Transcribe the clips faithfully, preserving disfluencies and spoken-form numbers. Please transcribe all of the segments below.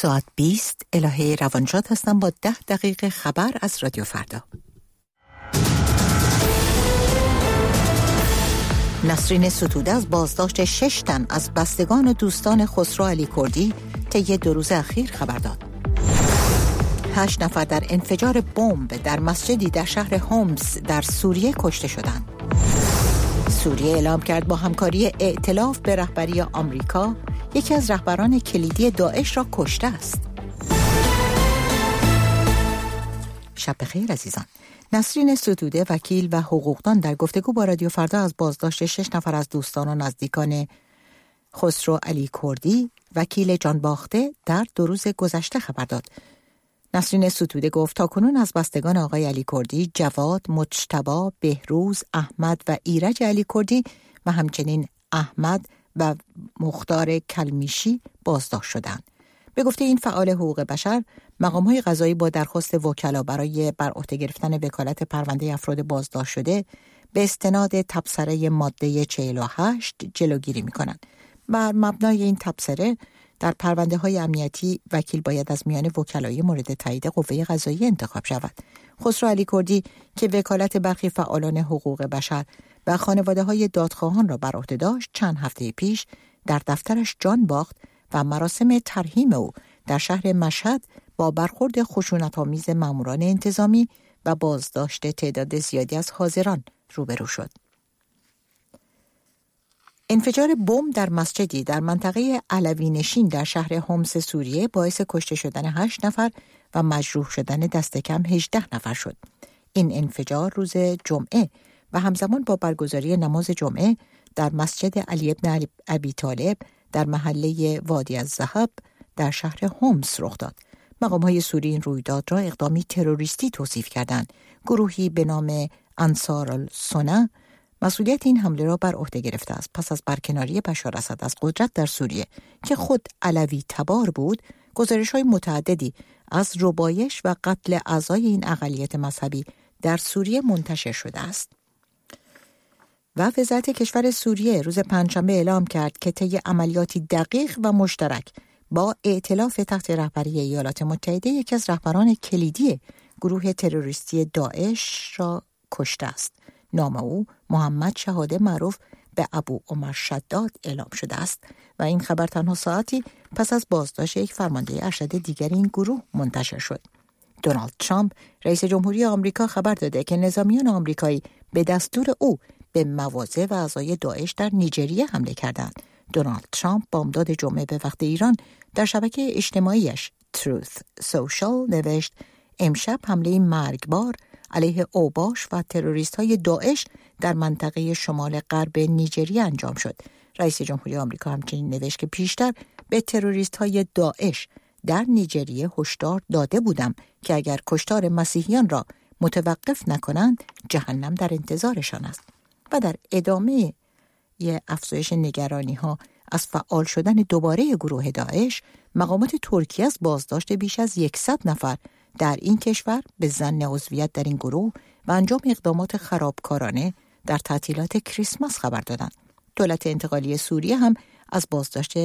ساعت بیست الهه روانشاد هستم با ده دقیقه خبر از رادیو فردا. نسرین ستوده از بازداشت شش تن از بستگان و دوستان خسرو علی کردی طی دو روز اخیر خبر داد. هشت نفر در انفجار بمب در مسجدی در شهر هومس در سوریه کشته شدند. سوریه اعلام کرد با همکاری ائتلاف به رهبری آمریکا یکی از رهبران کلیدی داعش را کشته است. شب بخیر عزیزان. نسرین ستوده وکیل و حقوقدان در گفتگو با رادیو فردا از بازداشت شش نفر از دوستان و نزدیکان خسرو علی کردی وکیل جان باخته در دو روز گذشته خبر داد. نسرین ستوده گفت تاکنون از بستگان آقای علی کردی جواد، مجتبی، بهروز، احمد و ایرج علی کردی و همچنین احمد و مختار کلمیشی بازداشت شدند. به گفته این فعال حقوق بشر، مقام‌های قضایی با درخواست وکلا برای بر عهده گرفتن وکالت پرونده افراد بازداشت شده به استناد تبصره ماده چهل و هشت جلوگیری می‌کنند. بر مبنای این تبصره در پرونده‌های امنیتی وکیل باید از میان وکلای مورد تایید قوه قضاییه انتخاب شود. خسرو علی کردی که وکالت برخی فعالان حقوق بشر و خانواده‌های دادخواهان را بر عهده داشت، چند هفته پیش در دفترش جان باخت و مراسم ترحیم او در شهر مشهد با برخورد خشونت‌آمیز ماموران انتظامی و بازداشت تعداد زیادی از حاضران روبرو شد. انفجار بمب در مسجدی در منطقه علوی نشین در شهر هومس سوریه باعث کشته شدن هشت نفر و مجروح شدن دست کم هجده نفر شد. این انفجار روز جمعه و همزمان با برگزاری نماز جمعه در مسجد علی بن ابی طالب در محله وادی الذهب در شهر هومس رخ داد. مقام‌های سوری این رویداد را اقدامی تروریستی توصیف کردند. گروهی به نام انصار السنه مسئولیت این حمله را بر عهده گرفته است. پس از برکناری بشار اسد از قدرت در سوریه که خود علوی تبار بود، گزارش‌های متعددی از ربایش و قتل اعضای این اقلیت مذهبی در سوریه منتشر شده است. و وزارت کشور سوریه روز پنجشنبه اعلام کرد که طی عملیاتی دقیق و مشترک با ائتلاف تحت رهبری ایالات متحده یکی از رهبران کلیدی گروه تروریستی داعش را کشته است. نام او محمد شهاده معروف به ابو عمر شداد اعلام شده است و این خبر تنها ساعتی پس از بازداشت یک فرمانده ارشد دیگر این گروه منتشر شد. دونالد ترامپ رئیس جمهوری آمریکا خبر داده که نظامیان آمریکایی به دستور او به مواضع و اعضای داعش در نیجریه حمله کردند. دونالد ترامپ بامداد جمعه به وقت ایران در شبکه اجتماعیش تروث سوشال نوشت امشب حمله مرگبار علیه اوباش و تروریست‌های داعش در منطقه شمال غرب نیجریه انجام شد. رئیس جمهوری آمریکا همچنین نوشت که پیشتر به تروریست‌های داعش در نیجریه هشدار داده بودم که اگر کشتار مسیحیان را متوقف نکنند جهنم در انتظارشان است. و در ادامه یه افزایش نگرانی‌ها از فعال شدن دوباره گروه داعش، مقامات ترکیه از بازداشت بیش از صد نفر در این کشور به ظن عضویت در این گروه و انجام اقدامات خرابکارانه در تعطیلات کریسمس خبر دادند. دولت انتقالی سوریه هم از بازداشت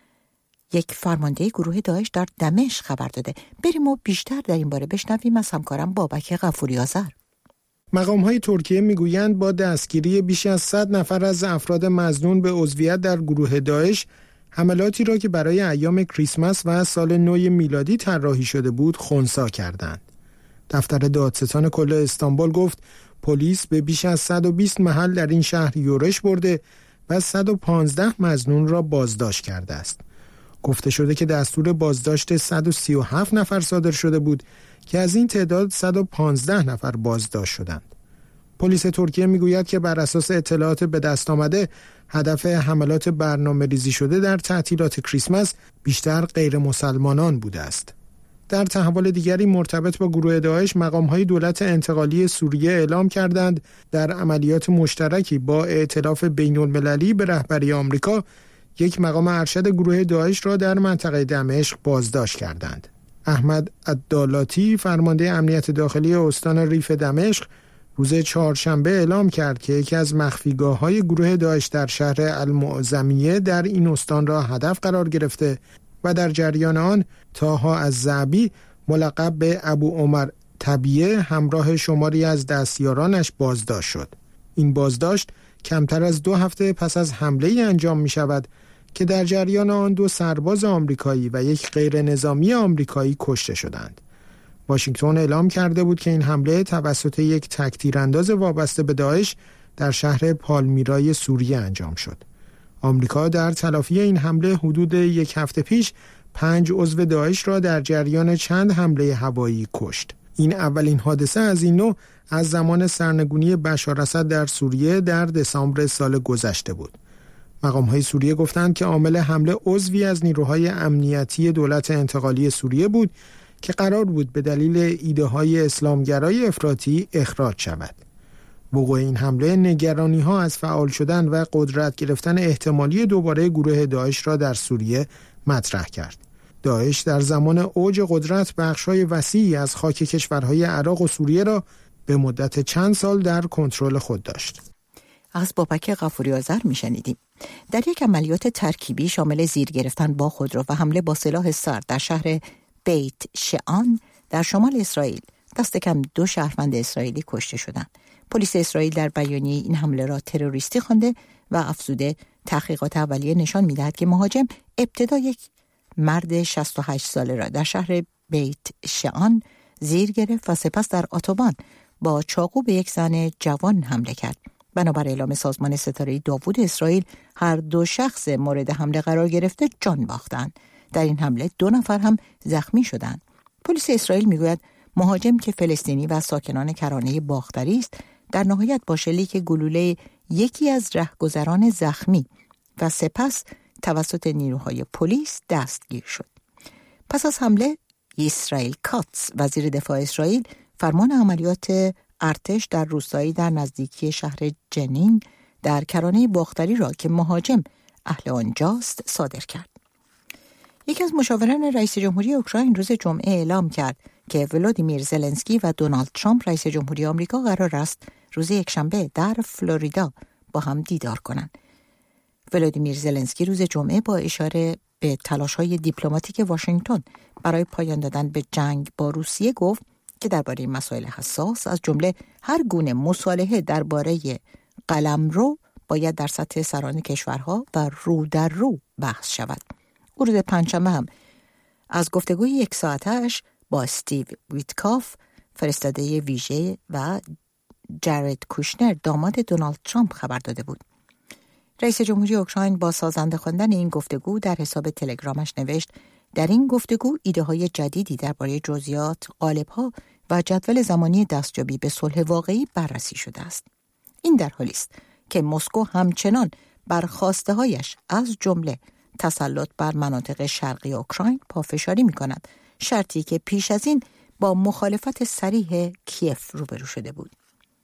یک فرمانده گروه داعش در دمشق خبر داده. بریم و بیشتر در این باره بشنویم از همکارم بابک غفوری آذر. مقام‌های ترکیه میگویند با دستگیری بیش از صد نفر از افراد مظنون به عضویت در گروه داعش، حملاتی را که برای ایام کریسمس و سال نو میلادی طراحی شده بود خنثی کردند. دفتر دادستان کل استانبول گفت پلیس به بیش از صد و بیست محل در این شهر یورش برده و صد و پانزده مظنون را بازداشت کرده است. گفته شده که دستور بازداشت صد و سی و هفت نفر صادر شده بود که از این تعداد صد و پانزده نفر بازداشت شدند. پلیس ترکیه میگوید که بر اساس اطلاعات به دست آمده، هدف حملات برنامه ریزی شده در تعطیلات کریسمس بیشتر غیر مسلمانان بوده است. در تحول دیگری مرتبط با گروه داعش، مقام‌های دولت انتقالی سوریه اعلام کردند در عملیات مشترکی با ائتلاف بین‌المللی به رهبری آمریکا، یک مقام ارشد گروه داعش را در منطقه دمشق بازداشت کردند. احمد عدالاتی، فرمانده امنیت داخلی استان ریف دمشق، روز چهارشنبه اعلام کرد که یکی از مخفیگاه‌های گروه داعش در شهر المعظمیه در این استان را هدف قرار گرفته و در جریان آن طاها الزعبی ملقب به ابو عمر طبیعه همراه شماری از دستیارانش بازداشت شد. این بازداشت کمتر از دو هفته پس از حمله انجام می شود که در جریان آن دو سرباز آمریکایی و یک غیر نظامی آمریکایی کشته شدند. واشنگتن اعلام کرده بود که این حمله توسط یک تک‌تیرانداز وابسته به داعش در شهر پالمیرای سوریه انجام شد. آمریکا در تلافی این حمله حدود یک هفته پیش پنج عضو داعش را در جریان چند حمله هوایی کشت. این اولین حادثه از این نوع از زمان سرنگونی بشار اسد در سوریه در دسامبر سال گذشته بود. مقام‌های سوریه گفتند که عامل حمله عضوی از نیروهای امنیتی دولت انتقالی سوریه بود که قرار بود به دلیل ایده‌های اسلامگرای افراطی اخراج شود. وقوع این حمله نگرانی‌ها از فعال شدن و قدرت گرفتن احتمالی دوباره گروه داعش را در سوریه مطرح کرد. داعش در زمان اوج قدرت بخش‌های وسیعی از خاک کشورهای عراق و سوریه را به مدت چند سال در کنترل خود داشت. از بابک غفوری آذر میشنیدیم. در یک عملیات ترکیبی شامل زیر گرفتن با خودرو و حمله با سلاح سرد در شهر بیت شعان در شمال اسرائیل دست کم دو شهروند اسرائیلی کشته شدند. پلیس اسرائیل در بیانیه این حمله را تروریستی خوانده و افزوده تحقیقات اولیه نشان می‌دهد که مهاجم ابتدا یک مرد شصت و هشت ساله را در شهر بیت شعان زیر گرفت و سپس در اتوبان با چاقو به یک زن جوان حمله کرد. بنابر اعلام سازمان ستاره داوود اسرائیل هر دو شخص مورد حمله قرار گرفته جان باختند. در این حمله دو نفر هم زخمی شدند. پلیس اسرائیل میگوید مهاجم که فلسطینی و ساکنان کرانه باختری است در نهایت با شلیک گلوله یکی از رهگذران زخمی و سپس توسط نیروهای پلیس دستگیر شد. پس از حمله اسرائیل کاتس وزیر دفاع اسرائیل فرمان عملیات ارتش در روستایی در نزدیکی شهر جنین در کرانه باختری را که مهاجم اهل آنجاست صادر کرد. یکی از مشاوران رئیس جمهوری اوکراین روز جمعه اعلام کرد که ولادیمیر زلنسکی و دونالد ترامپ رئیس جمهوری آمریکا قرار است روز یکشنبه در فلوریدا با هم دیدار کنند. ولادیمیر زلنسکی روز جمعه با اشاره به تلاش‌های دیپلماتیک واشنگتن برای پایان دادن به جنگ با روسیه گفت که درباره مسائل حساس از جمله هر گونه مصالحه درباره قلمرو باید در سطح سران کشورها و رو در رو بحث شود. او روز پنجشنبه هم از گفتگوی یک ساعتش با استیو ویتکاف فرستاده ویژه و جارد کوشنر داماد دونالد ترامپ خبر داده بود. رئیس جمهوری اوکراین با سازنده خواندن این گفتگو در حساب تلگرامش نوشت در این گفتگو ایده های جدیدی درباره جزئیات، قالب‌ها و جدول زمانی دستیابی به صلح واقعی بررسی شده است. این در حالی است که مسکو همچنان بر خواسته‌هایش از جمله تسلط بر مناطق شرقی اوکراین پافشاری می‌کند، شرطی که پیش از این با مخالفت صریح کیف روبرو شده بود.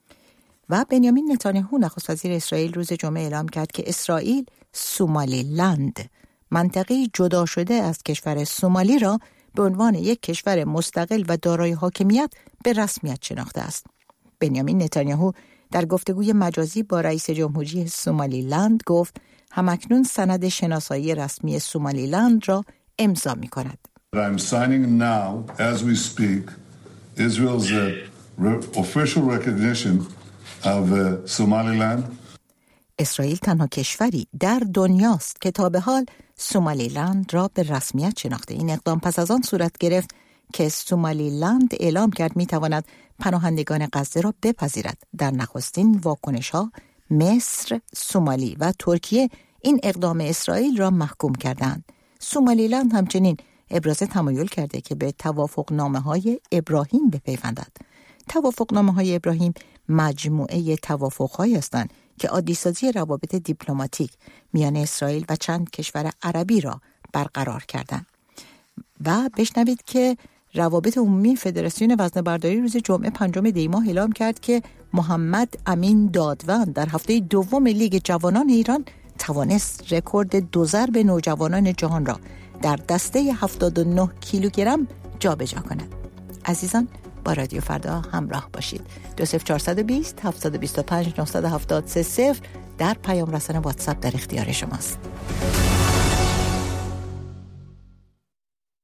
و بنیامین نتانیاهو نخست وزیر اسرائیل روز جمعه اعلام کرد که اسرائیل سومالیلند، منطقه‌ای جدا شده از کشور سومالی را به عنوان یک کشور مستقل و دارای حاکمیت به رسمیت شناخته است. بنیامین نتانیاهو در گفتگوی مجازی با رئیس جمهوری سومالیلند گفت همکنون سند شناسایی رسمی سومالیلند را امضا می‌کند. I'm signing now as we speak Israel's uh, official recognition of uh, Somaliland. اسرائیل تنها کشوری در دنیاست که تا به حال سومالیلند را به رسمیت شناخته. این اقدام پس از آن صورت گرفت که سومالیلند اعلام کرد می‌تواند پناهندگان غزه را بپذیرد. در نخستین واکنش‌ها مصر، سومالی و ترکیه این اقدام اسرائیل را محکوم کردند. سومالیلند همچنین ابراز تمایل کرده که به توافقنامه‌های ابراهیم بپیوندد. توافقنامه‌های ابراهیم مجموعه توافق‌هایی هستند که عادی‌سازی روابط دیپلماتیک میان اسرائیل و چند کشور عربی را برقرار کردند. و بشنوید که روابط عمومی فدراسیون وزنه‌برداری روز جمعه پنجم دی ماه اعلام کرد که محمد امین دادوند در هفته دوم لیگ جوانان ایران توانست رکورد دو ضرب نوجوانان جهان را در دسته هفتاد و نه کیلوگرم جابجا کند. عزیزان با رادیو فردا همراه باشید. دو صفر چهارصد و بیست هفتصد و بیست و پنج نهصد و هفتاد و سه صفر در پیام رسان واتساپ در اختیار شماست.